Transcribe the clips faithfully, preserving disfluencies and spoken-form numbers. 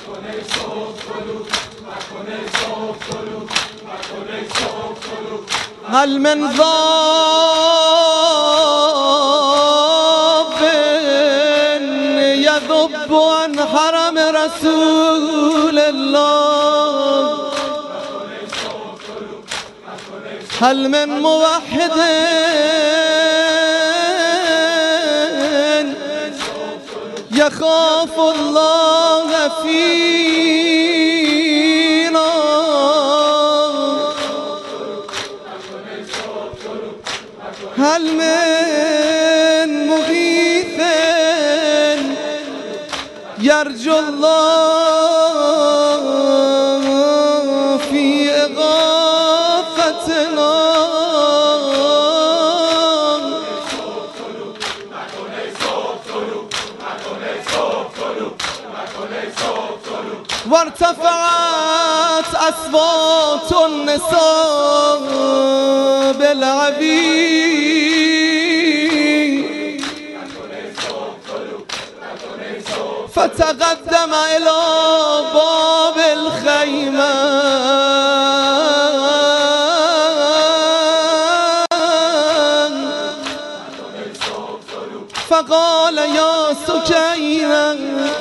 هل من ذاب يذب عن حرم رسول الله؟ هل من موحد يخاف الله فينا؟ هل من مغيث يرجو الله في إغاثتنا؟ وارتفعت أصوات النساء بالعبيد، فتقدم إلى باب الخيمة فقال يا سكينة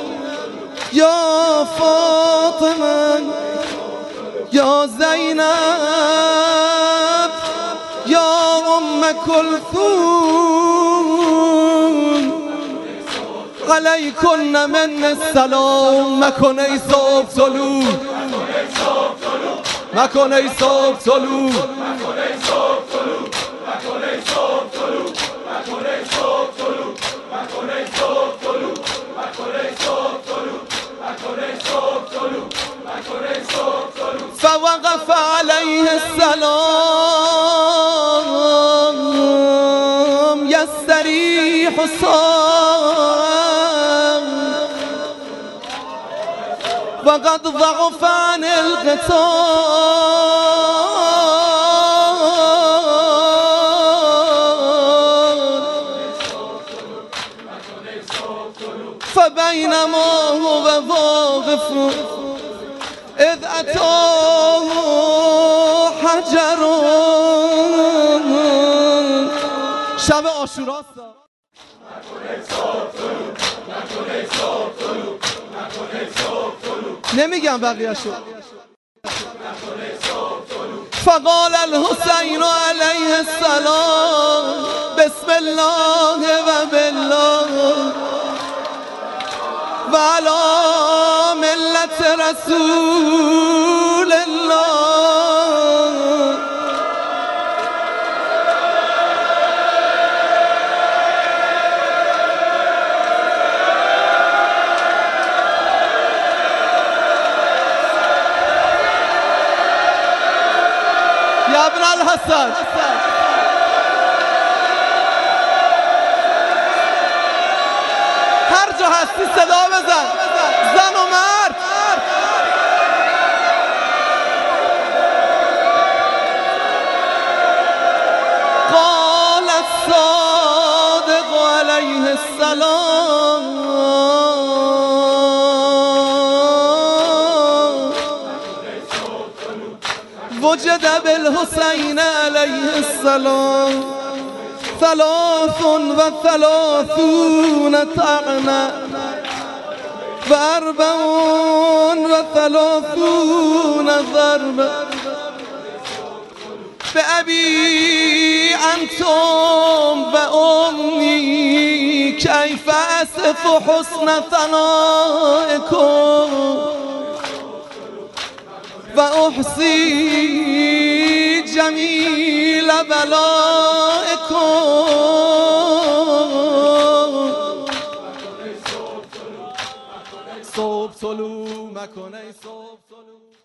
يا فاطمة يا زينب يا أم كلثوم عليكن من السلام. مكن ای صبح طلوع، مکن ای صبح طلوع، فوقف عليه السلام يستريح الصام، وقد ضعف عن القتال. فبينما هو واقف إذ أتاه حجر. شب عاشورا نمیگم بقیه‌شو. فقال الحسین علیه السلام بسم الله و بالله و علی ملت رسول الله. یا ابن الحسن هر جا هستی صدا بزن، زن و مرد. قال الصادق علیه السلام وجد بالحسین علیه السلام ثلاث و ثلاثون طعنة و اربع و ثلاثون ضربة. بأبي أنتم وأمي كيف أصف حسن ثنائكم وأحصي جميل بلائكم. صبح طلوع مکن ای صبح طلوع.